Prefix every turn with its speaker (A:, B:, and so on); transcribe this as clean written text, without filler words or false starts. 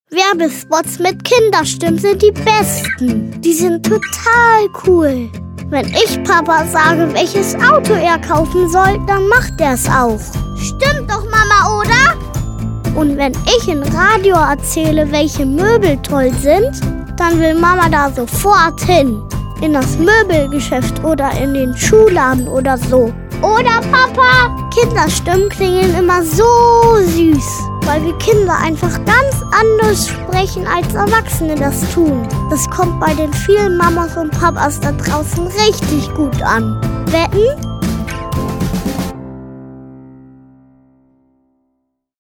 A: Werbespots mit Kinderstimmen sind die besten. Die sind total cool. Wenn ich Papa sage, welches Auto er kaufen soll, dann macht er es auch. Stimmt doch, Mama, oder? Und wenn ich im Radio erzähle, welche Möbel toll sind, dann will Mama da sofort hin. In das Möbelgeschäft oder in den Schuhladen oder so. Oder, Papa? Kinderstimmen klingen immer so süß, weil wir Kinder einfach ganz anders sprechen, als Erwachsene das tun. Das kommt bei den vielen Mamas und Papas da draußen richtig gut an. Wetten?